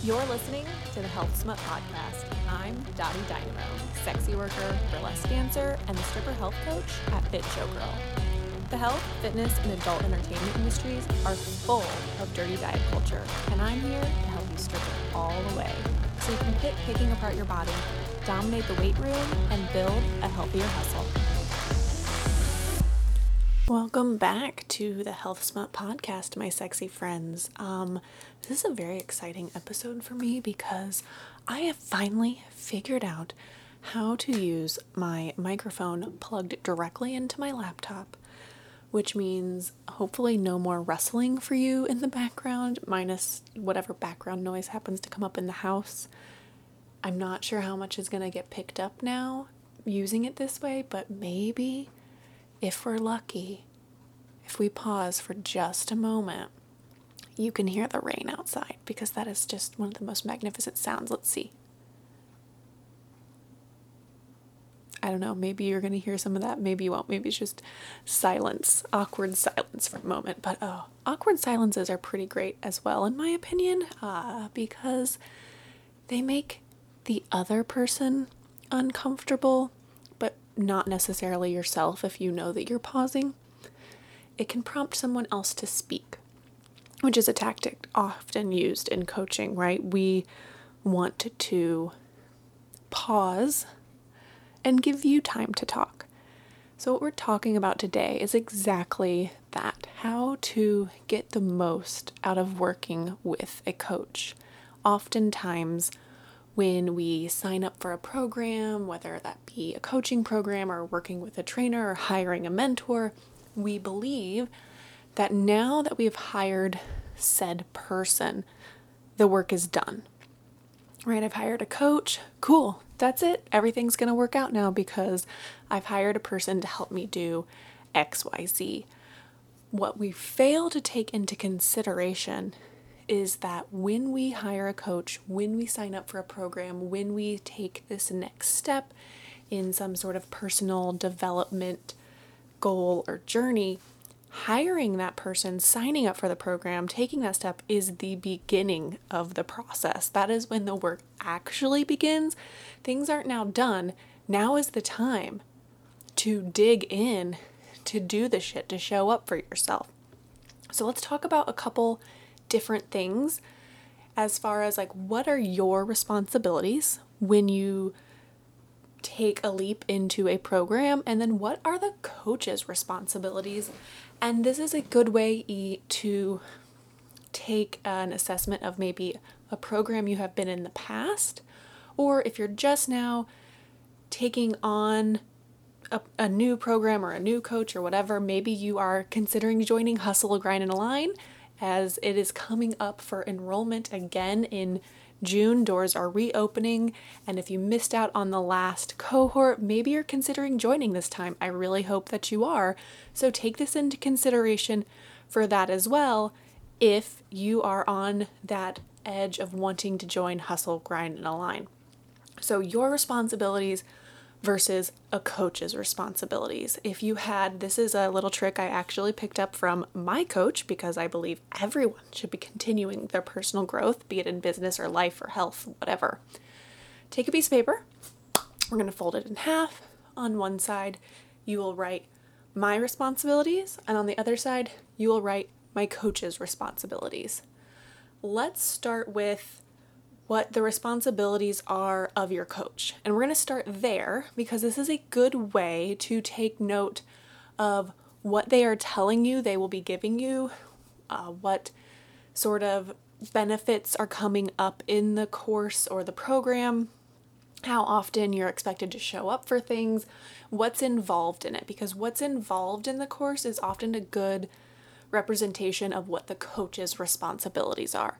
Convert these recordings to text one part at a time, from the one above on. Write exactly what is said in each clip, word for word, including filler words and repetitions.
You're listening to the Health Smut Podcast. I'm Dottie Dynamo, sexy worker, burlesque dancer, and the stripper health coach at Fit Showgirl. The health, fitness, and adult entertainment industries are full of dirty diet culture, and I'm here to help you strip it all away so you can quit picking apart your body, dominate the weight room, and build a healthier hustle. Welcome back to the Health Smut Podcast, my sexy friends. Um, this is a very exciting episode for me because I have finally figured out how to use my microphone plugged directly into my laptop, which means hopefully no more rustling for you in the background, minus whatever background noise happens to come up in the house. I'm not sure how much is going to get picked up now using it this way, but maybe if we're lucky, if we pause for just a moment, you can hear the rain outside because that is just one of the most magnificent sounds. Let's see. I don't know, maybe you're going to hear some of that, maybe you won't. Maybe it's just silence, awkward silence for a moment. But oh, awkward silences are pretty great as well, in my opinion, uh, because they make the other person uncomfortable, but not necessarily yourself if you know that you're pausing. It can prompt someone else to speak, which is a tactic often used in coaching, right? We want to pause and give you time to talk. So what we're talking about today is exactly that, how to get the most out of working with a coach. Oftentimes, when we sign up for a program, whether that be a coaching program or working with a trainer or hiring a mentor, we believe that now that we've hired said person, the work is done. Right? I've hired a coach. Cool. That's it. Everything's going to work out now because I've hired a person to help me do X, Y, Z. What we fail to take into consideration is that when we hire a coach, when we sign up for a program, when we take this next step in some sort of personal development goal or journey, hiring that person, signing up for the program, taking that step is the beginning of the process. That is when the work actually begins. Things aren't now done. Now is the time to dig in, to do the shit, to show up for yourself. So let's talk about a couple different things as far as like, what are your responsibilities when you take a leap into a program, and then what are the coach's responsibilities? And this is a good way to take an assessment of maybe a program you have been in the past, or if you're just now taking on a, a new program or a new coach or whatever, maybe you are considering joining Hustle, Grind, and Align as it is coming up for enrollment again in June. Doors are reopening, and if you missed out on the last cohort, maybe you're considering joining this time. I really hope that you are. So take this into consideration for that as well if you are on that edge of wanting to join Hustle, Grind, and Align. So your responsibilities versus a coach's responsibilities. If you had, this is a little trick I actually picked up from my coach because I believe everyone should be continuing their personal growth, be it in business or life or health, whatever. Take a piece of paper. We're going to fold it in half. On one side, you will write my responsibilities, and on the other side, you will write my coach's responsibilities. Let's start with what the responsibilities are of your coach. And we're going to start there because this is a good way to take note of what they are telling you they will be giving you, uh, what sort of benefits are coming up in the course or the program, how often you're expected to show up for things, what's involved in it. Because what's involved in the course is often a good representation of what the coach's responsibilities are.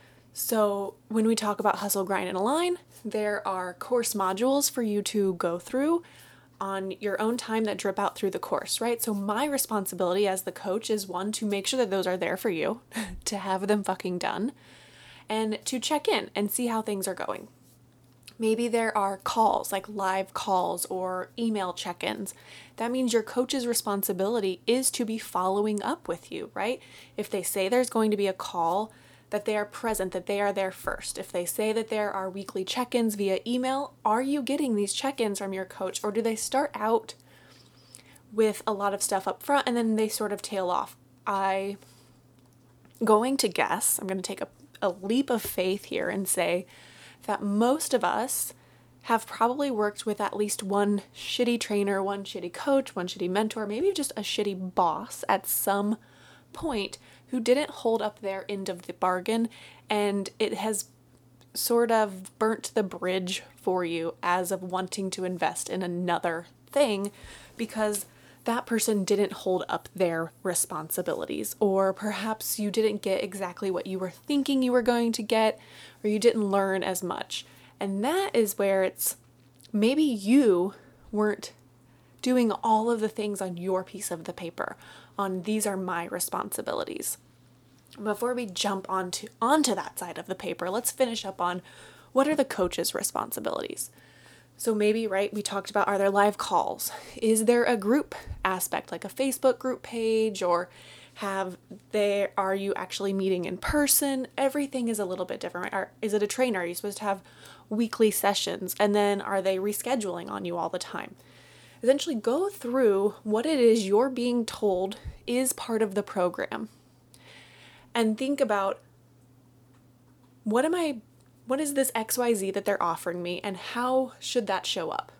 So when we talk about Hustle, Grind, and Align, there are course modules for you to go through on your own time that drip out through the course, right? So my responsibility as the coach is one, to make sure that those are there for you, to have them fucking done, and to check in and see how things are going. Maybe there are calls, like live calls or email check-ins. That means your coach's responsibility is to be following up with you, right? If they say there's going to be a call that they are present, that they are there first. If they say that there are weekly check-ins via email, are you getting these check-ins from your coach, or do they start out with a lot of stuff up front and then they sort of tail off? I going to guess, I'm going to take a, a leap of faith here and say that most of us have probably worked with at least one shitty trainer, one shitty coach, one shitty mentor, maybe just a shitty boss at some point who didn't hold up their end of the bargain, and it has sort of burnt the bridge for you as of wanting to invest in another thing because that person didn't hold up their responsibilities, or perhaps you didn't get exactly what you were thinking you were going to get, or you didn't learn as much. And that is where it's maybe you weren't doing all of the things on your piece of the paper, on these are my responsibilities. Before we jump onto onto that side of the paper, let's finish up on what are the coach's responsibilities. So maybe, right, we talked about, are there live calls? Is there a group aspect, like a Facebook group page, or have there, are you actually meeting in person? Everything is a little bit different, right? Are, is it a trainer? Are you supposed to have weekly sessions? And then are they rescheduling on you all the time? Essentially go through what it is you're being told is part of the program. And think about, what am I What is this X Y Z that they're offering me, and how should that show up?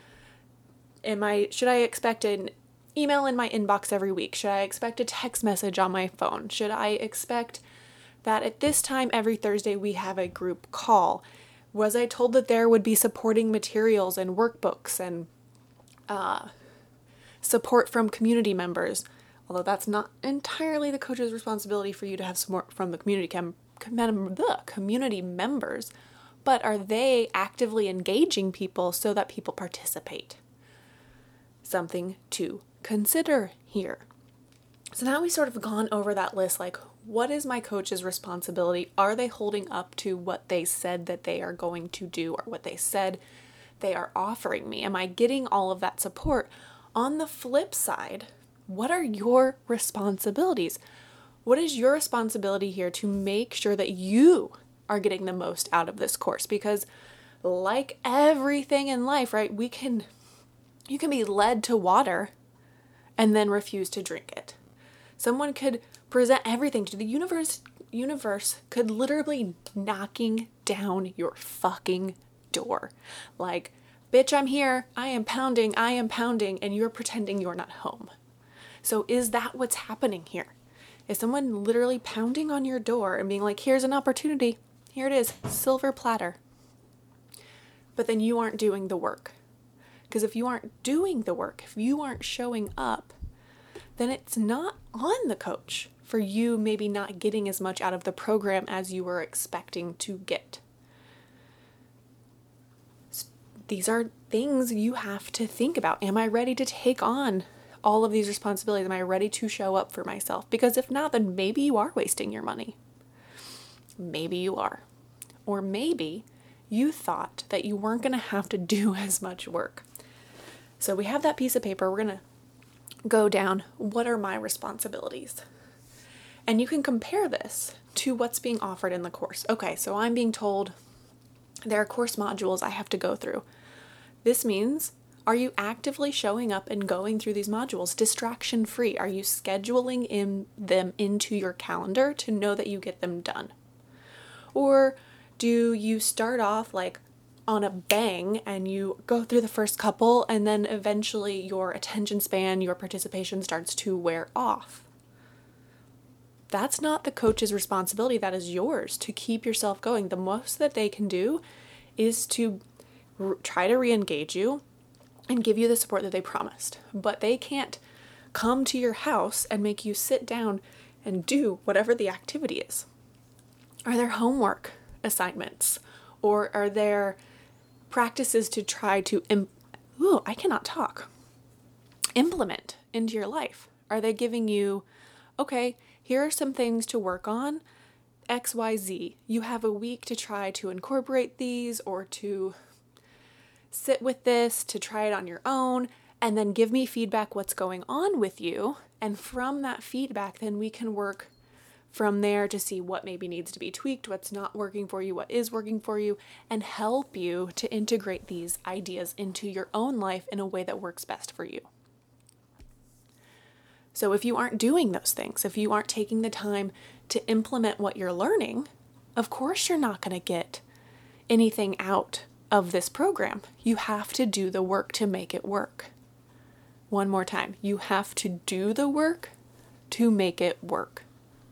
Am I, should I expect an email in my inbox every week? Should I expect a text message on my phone? Should I expect that at this time every Thursday we have a group call? Was I told that there would be supporting materials and workbooks and uh, support from community members? Although that's not entirely the coach's responsibility for you to have support from the community cam- the community members, but are they actively engaging people so that people participate? Something to consider here. So now we've sort of gone over that list, like, what is my coach's responsibility? Are they holding up to what they said that they are going to do, or what they said they are offering me? Am I getting all of that support? On the flip side, what are your responsibilities? What is your responsibility here to make sure that you are getting the most out of this course? Because like everything in life, right, we can, you can be led to water and then refuse to drink it. Someone could present everything to the universe. Universe could literally knocking down your fucking door. Like, bitch, I'm here. I am pounding. I am pounding. And you're pretending you're not home. So is that what's happening here? Is someone literally pounding on your door and being like, here's an opportunity. Here it is, silver platter. But then you aren't doing the work. Because if you aren't doing the work, if you aren't showing up, then it's not on the coach for you maybe not getting as much out of the program as you were expecting to get. These are things you have to think about. Am I ready to take on all of these responsibilities? Am I ready to show up for myself? Because if not, then maybe you are wasting your money. Maybe you are. Or maybe you thought that you weren't going to have to do as much work. So we have that piece of paper. We're going to go down, what are my responsibilities? And you can compare this to what's being offered in the course. Okay, so I'm being told there are course modules I have to go through. This means, are you actively showing up and going through these modules distraction free? Are you scheduling in them into your calendar to know that you get them done? Or do you start off like on a bang and you go through the first couple and then eventually your attention span, your participation starts to wear off? That's not the coach's responsibility. That is yours to keep yourself going. The most that they can do is to r- try to re-engage you and give you the support that they promised. But they can't come to your house and make you sit down and do whatever the activity is. Are there homework assignments? Or are there practices to try to, imp- ooh, I cannot talk, implement into your life? Are they giving you, okay, here are some things to work on, X Y Z. You have a week to try to incorporate these or to sit with this, to try it on your own, and then give me feedback what's going on with you. And from that feedback, then we can work from there to see what maybe needs to be tweaked, what's not working for you, what is working for you, and help you to integrate these ideas into your own life in a way that works best for you. So if you aren't doing those things, if you aren't taking the time to implement what you're learning, of course you're not going to get anything out of this program. You have to do the work to make it work. One more time, you have to do the work to make it work.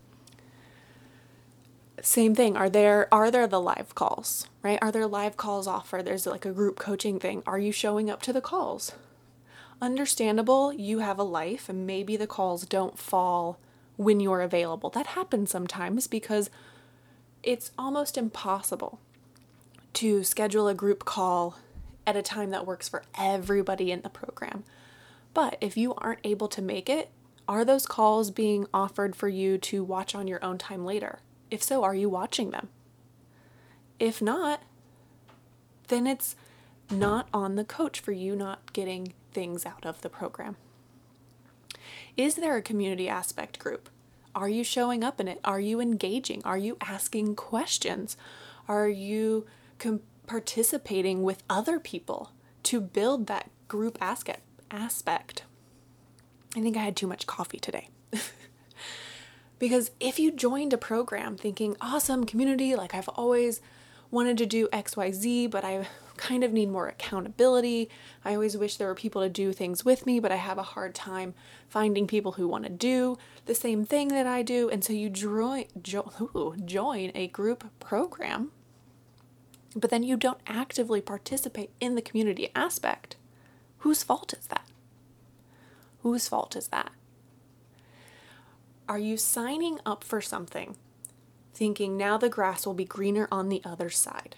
Same thing, are there are there the live calls, right? Are there live calls offered? There's like a group coaching thing. Are you showing up to the calls? Understandable, you have a life and maybe the calls don't fall when you're available. That happens sometimes because it's almost impossible to schedule a group call at a time that works for everybody in the program. But if you aren't able to make it, are those calls being offered for you to watch on your own time later? If so, are you watching them? If not, then it's not on the coach for you not getting things out of the program. Is there a community aspect group? Are you showing up in it? Are you engaging? Are you asking questions? Are you com- participating with other people to build that group aspect? aspect? I think I had too much coffee today. Because if you joined a program thinking, awesome community, like I've always wanted to do X Y Z, but I kind of need more accountability. I always wish there were people to do things with me, but I have a hard time finding people who want to do the same thing that I do. And so you join, jo- ooh, join a group program, but then you don't actively participate in the community aspect. Whose fault is that? Whose fault is that? Are you signing up for something thinking now the grass will be greener on the other side?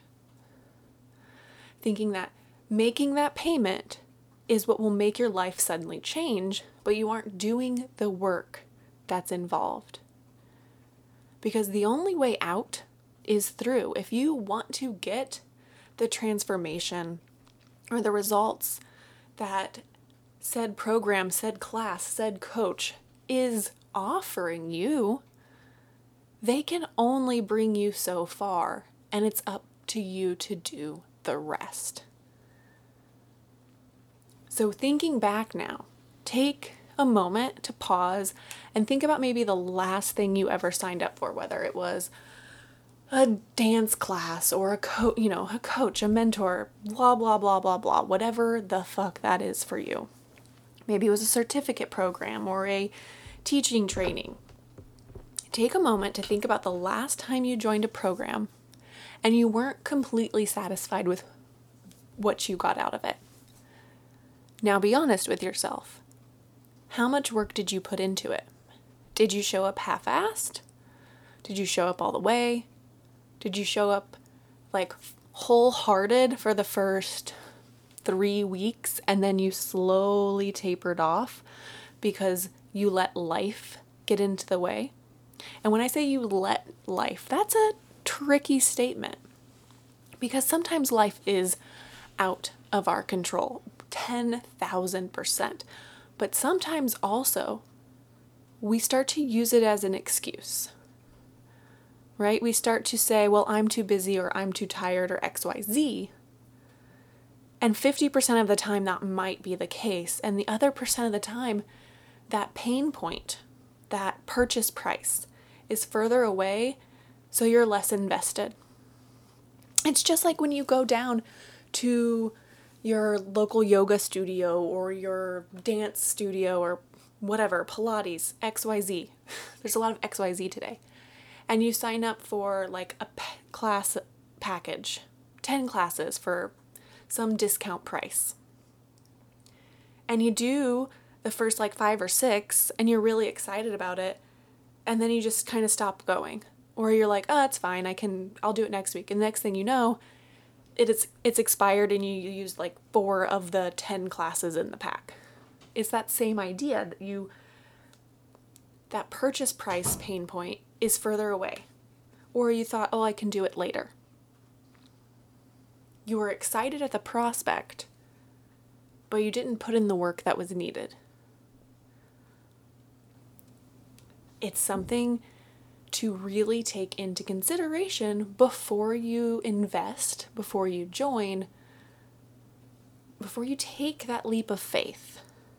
Thinking that making that payment is what will make your life suddenly change, but you aren't doing the work that's involved. Because the only way out is through. If you want to get the transformation or the results that said program, said class, said coach is offering you, they can only bring you so far, and it's up to you to do the rest. So thinking back now, take a moment to pause and think about maybe the last thing you ever signed up for, whether it was a dance class or a co- you know, a coach, a mentor, blah, blah, blah, blah, blah, whatever the fuck that is for you. Maybe it was a certificate program or a teaching training. Take a moment to think about the last time you joined a program and you weren't completely satisfied with what you got out of it. Now be honest with yourself. How much work did you put into it? Did you show up half-assed? Did you show up all the way? Did you show up like wholehearted for the first three weeks and then you slowly tapered off because you let life get into the way? And when I say you let life, that's a tricky statement because sometimes life is out of our control, ten thousand percent. But sometimes also we start to use it as an excuse, right? We start to say, well, I'm too busy or I'm too tired or X Y Z. And fifty percent of the time that might be the case. And the other percent of the time, that pain point, that purchase price is further away, so you're less invested. It's just like when you go down to your local yoga studio or your dance studio or whatever, Pilates, X Y Z. There's a lot of X Y Z today. And you sign up for like a p- class package, ten classes for some discount price. And you do the first like five or six and you're really excited about it. And then you just kind of stop going. Or you're like, oh, it's fine. I can, I'll do it next week. And the next thing you know, it is, it's expired and you used like four of the ten classes in the pack. It's that same idea that you, that purchase price pain point is further away. Or you thought, oh, I can do it later. You were excited at the prospect, but you didn't put in the work that was needed. It's something to really take into consideration before you invest, before you join, before you take that leap of faith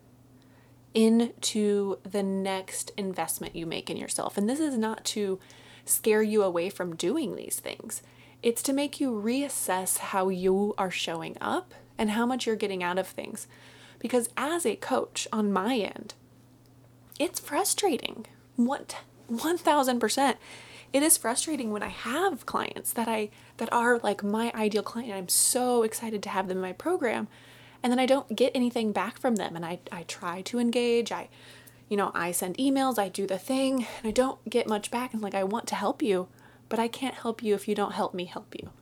into the next investment you make in yourself. And this is not to scare you away from doing these things. It's to make you reassess how you are showing up and how much you're getting out of things. Because as a coach on my end, it's frustrating. What one thousand percent. It is frustrating when I have clients that I that are like my ideal client. I'm so excited to have them in my program, and then I don't get anything back from them. And I, I try to engage. I, you know, I send emails, I do the thing, and I don't get much back. And like, I want to help you, but I can't help you if you don't help me help you.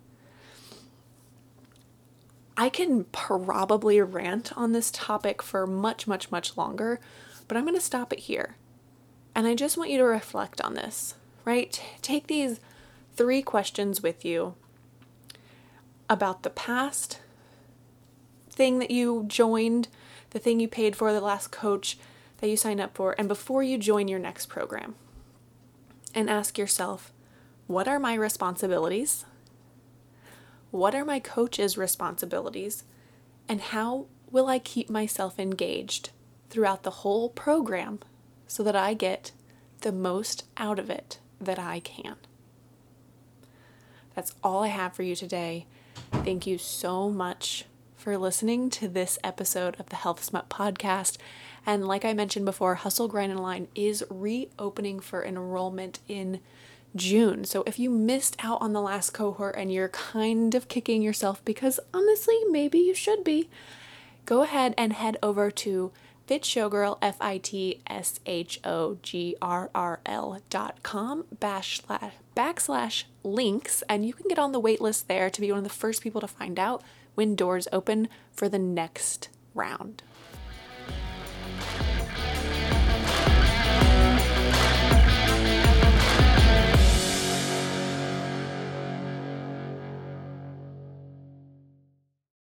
I can probably rant on this topic for much, much, much longer, but I'm going to stop it here. And I just want you to reflect on this, right? Take these three questions with you about the past thing that you joined, the thing you paid for, the last coach that you signed up for, and before you join your next program. And ask yourself, what are my responsibilities? What are my coach's responsibilities? And how will I keep myself engaged throughout the whole program so that I get the most out of it that I can? That's all I have for you today. Thank you so much for listening to this episode of the Health Smut podcast. And like I mentioned before, Hustle, Grind, and Align is reopening for enrollment in June. So if you missed out on the last cohort and you're kind of kicking yourself because honestly, maybe you should be, go ahead and head over to fitshowgirl, F I T S H O G R R L dot com backslash, backslash links, and you can get on the wait list there to be one of the first people to find out when doors open for the next round.